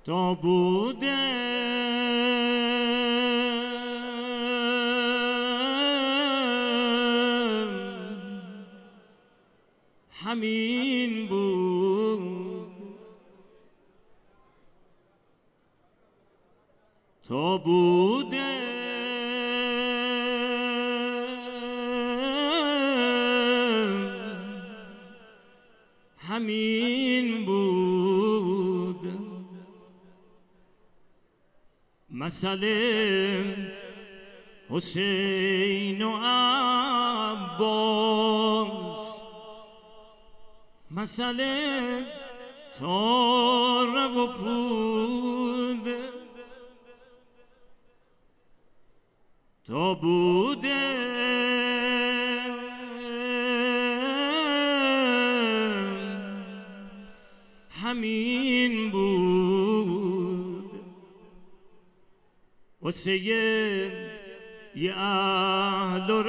تا بوده همین بود، تا بوده همین بود. مسئله حسین و عباس، مسئله تاره و پود، تا بوده همین بود. واسه یه اهل و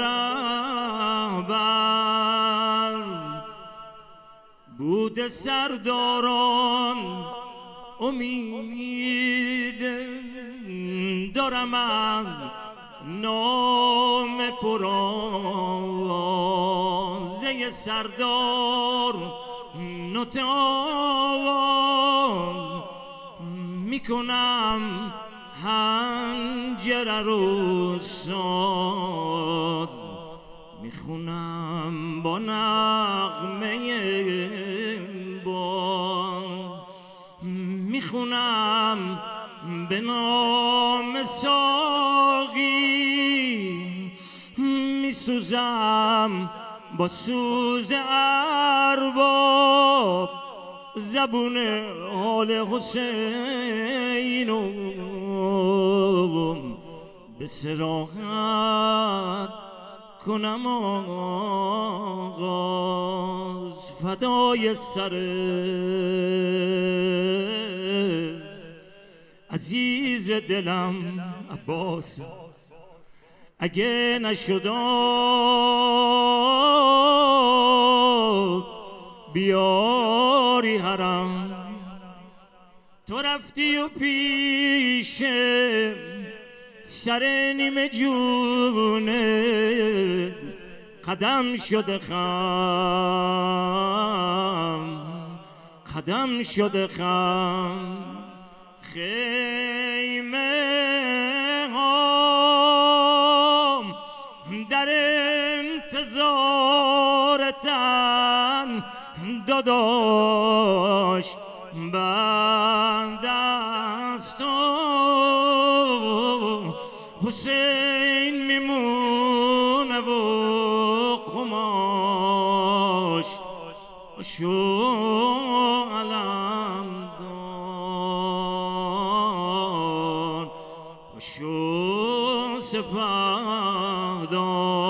رهبر بود سرداران امید دارم از نام پرازه سردار نوت آواز میکنم حنجره رو ساز، میخونم با نغمه باز، میخونم به نام ساقی، میسوزم با سوز ارباب، زبون حال حسین به صراحت کنم آغاز. فدای سر عزیز دلم عباس، اگه نشد بیاری حرم، تو رفتی و پیش سر نیمه جونه قدم شده خم، قدم شده خم. خیمه هام در انتظارتن داداش، بند است و حسین میمونه و قماش شو علم دار شو سپهدار.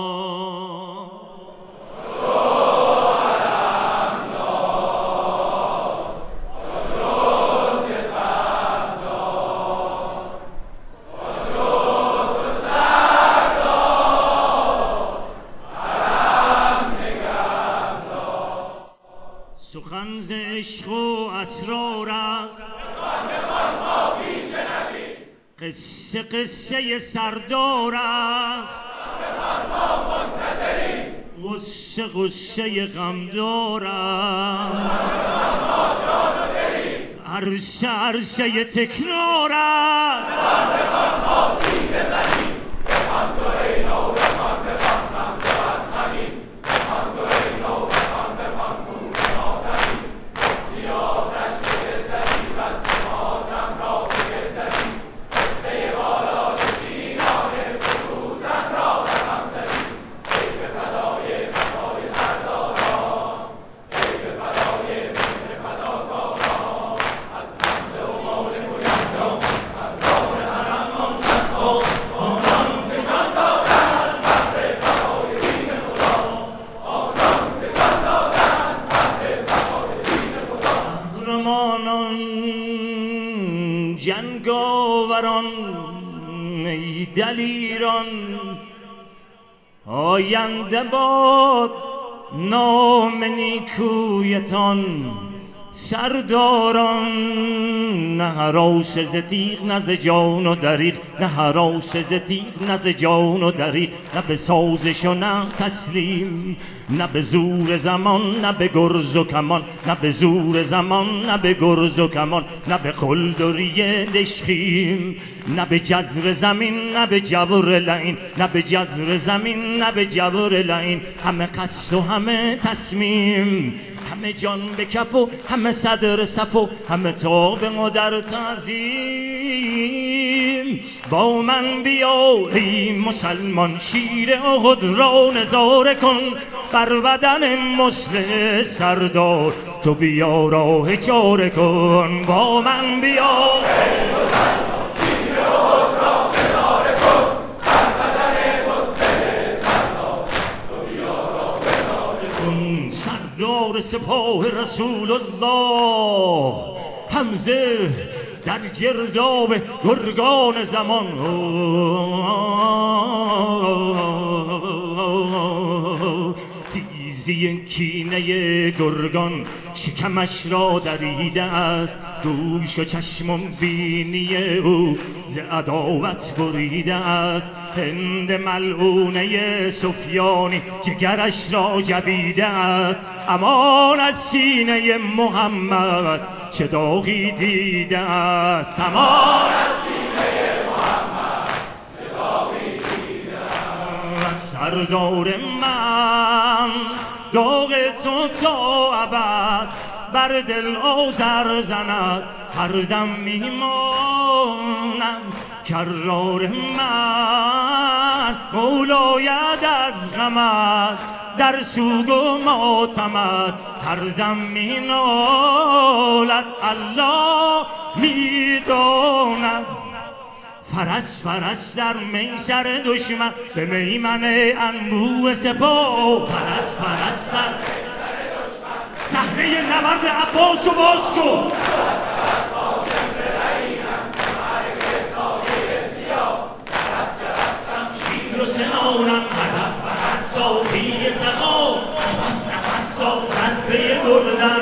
سخن ز عشق و اسرار است، قصه قصه سردار است، غصه غصه غمدار است، عرصه عرصه تکرار است. جنگاوران ای دلیران، آینده باد نام نیکویتان، سرداران نه هراس ز تیغ نه ز جان و دریغ، نه هراس ز تیغ نه ز جان و دریغ، نه به سازش و نه تسلیم، نه به زور زمان نه به گرز و کمان، نه به زور زمان نه به گرز و کمان، نه به قلدری دشخیم، نه به جزر زمین نه به جبر لعین، نه به جزر زمین نه به جبر لعین، همه قصد و همه تصمیم، همه جان به کف و همه صدر صف و همه تاب و در تعظیم. با من بیا ای مسلمان، شیر احد را نظاره کن، بر بدن مسلح سردار تو بیا راه چاره کن. با من بیا ای مسلمان، شیر احد را نظاره کن، بر بدن مسلح سردار تو بیا راه چاره کن. سردار سپاه رسول الله حمزه در گرداب گرگان زمان، تیزی کینه گرگان شکمش را دریده است، گوش و چشم و بینی او ز عداوت بریده است. هند ملعونه سفیانی جگرش را جویده است، امان از سینه محمد چه داغی دیده است. امان از سینه محمد چه داغی دیده است. سردار من داغ تو تا ابد بر دل آذر زند، هر دم میمانم کرار من، مولاید از غمت در سوگ و ماتمت، هر دم مینالد الله میداند. فرس فرس در میسر دشمن به میمن انبوه سپاه، فرس فرس در صحنه نبرد عباس و باز کن. شمشیر و سنانم هدف فقط ساقی سخا، نفس نفس سازد به بردن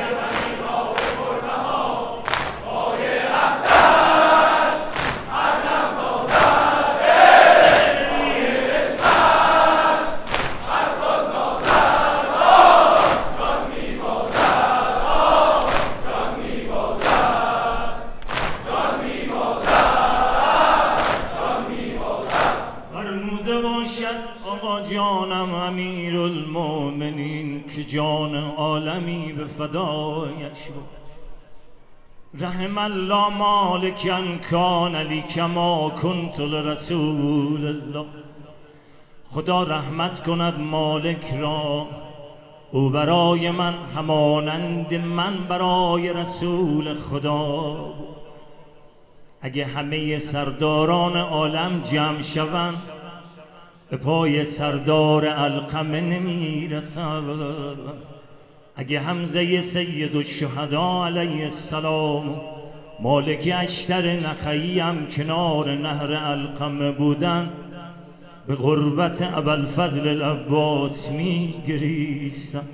آقا جانم امیرالمومنین که جان عالمی به فدایش بود. رحم الله مالکا کان لی کما کنت لرسول الله. خدا رحمت کند مالک را، او برای من همانند من برای رسول خدا بود. اگه همه سرداران عالم جمع شوند به پای سردار علقمه نمیرسد. اگه حمزه سید الشهدا علیه السلام مالک اشتر نخعی هم کنار نهر علقمه بودن، به غربت ابوالفضل العباس میگریستن.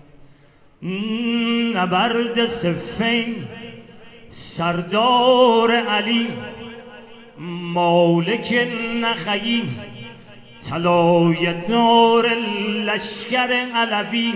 نبرد صفین سردار علی مالک نخعی، طلایه دار لشکر علوی،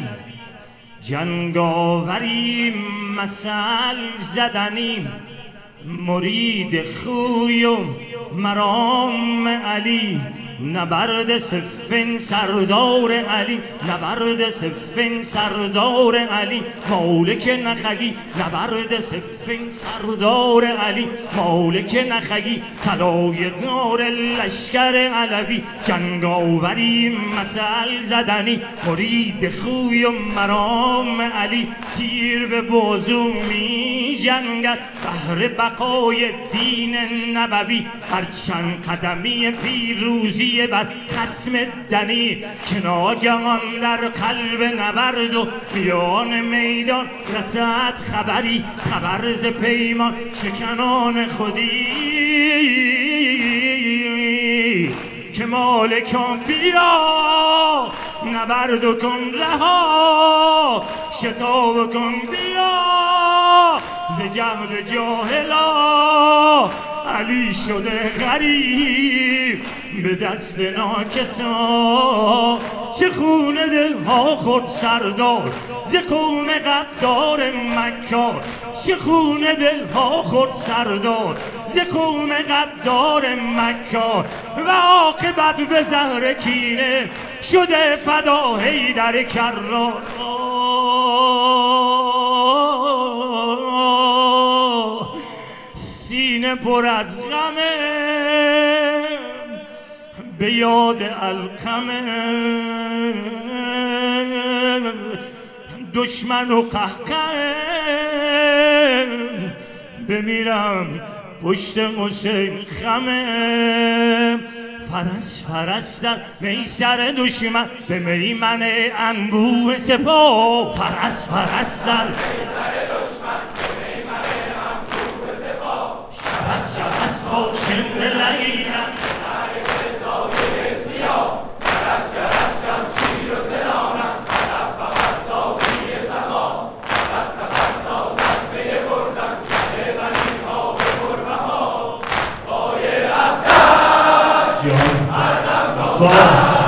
جنگاوری مثل زدنی، مرید خوی و مرام علی. نبرد صفین سردار علی، نبرد صفین سردار علی مالک نخعی، نبرد صفین سردار علی مالک نخعی، طلایه دار لشکر علوی، جنگاوری مثل زدنی، مرید خوی و مرام علی. تیر به بازو می جنگد بهر بقای دین نبوی، هر چند قدمی پیروزی بر خصم دنی، که ناگهان در قلب نبرد و میان میدان رسد خبری، خبر ز پیمان شکنان خودی، که مالکان بیا نبرد کن رها، شتاب کن بیا ز جهل جاهلا علی شده غریب به دست ناکسان. چه خون دلها خود سردار ز قوم غدار مکار. چه خون دلها خود سردار ز قوم غدار مکار. و عاقبت به زهر کینه شده فدا حیدر کرار. سینه پر از غمه به یاد القمه. دشمن و قهقه بمیرم پشت حسین خمه. فرس فرس در میسر دشمن به میمن انبوه سپاه. فرس فرس در میسر دشمن به میمن انبوه سپاه. شبس شبس هاشم به لگیرم باز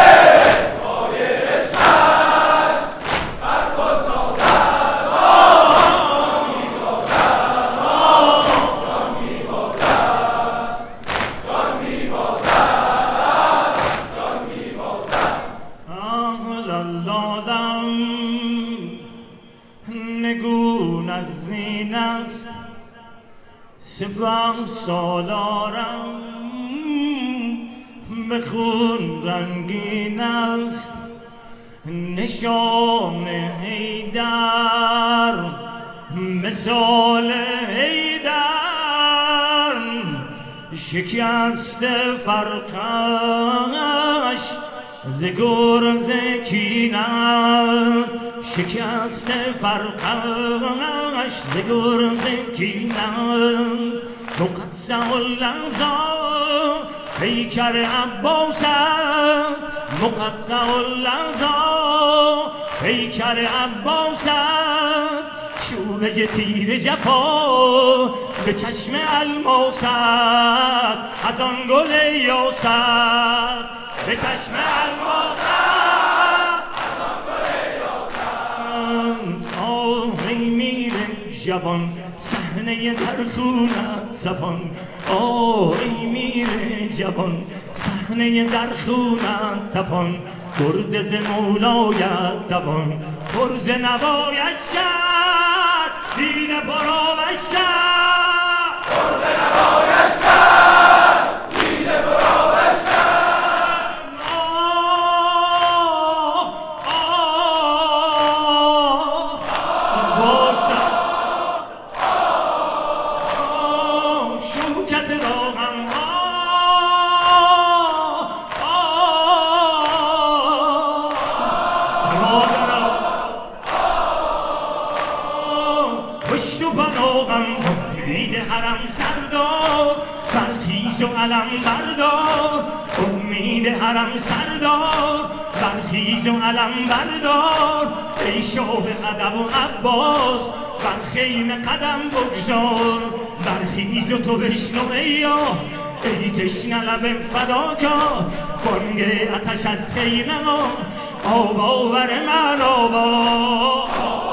نگون از زین است سپاه سالارم به خون رنگین است نشان حیدر مثال حیدر. شکست فرقش ز گرز کین است. شکست فرقش ز گرز کین است. مقطع اللحظا پیکر عباس است. مقطع اللحظا پیکر عباس است. چوبه تیر جفا به چشم الماس است. از آن گل یاس است به چشم الماس است. از آن گل یاس است. آهی میره جوان صحنه در خونت زبان. آهی میره جوان صحنه در خونت زبان. گرد ز مولایت زبان پرز نوایش کرد دین پرآوش کرد. پرز نوایش کرد دین پرآوش کرد. باشد شوکت راهم پشت و پناهم امید حرم سردار. برخیز و علم بردار امید حرم سردار. برخیز و علم بردار ای شاه ادب و عباس بر خیمه قدم بگذار. برخیز و تو بشنو ای تشنه لب فداکار. بانگ آتش از خیمه ما آب آور من آبا.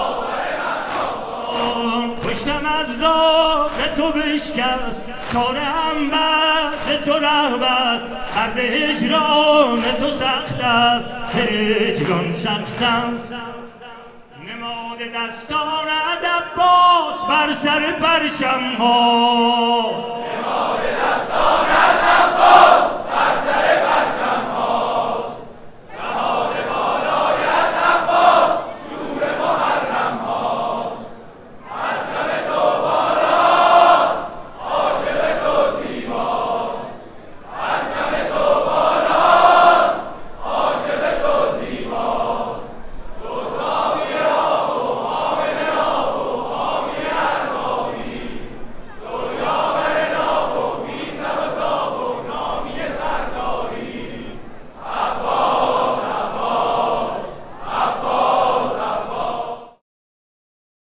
پشتم از داد تو بشکست چاره هم بعد تو رهب است. درد هجران تو سخت است هجران سخت است. نماد دستان عباس بر سر پرچم هاست.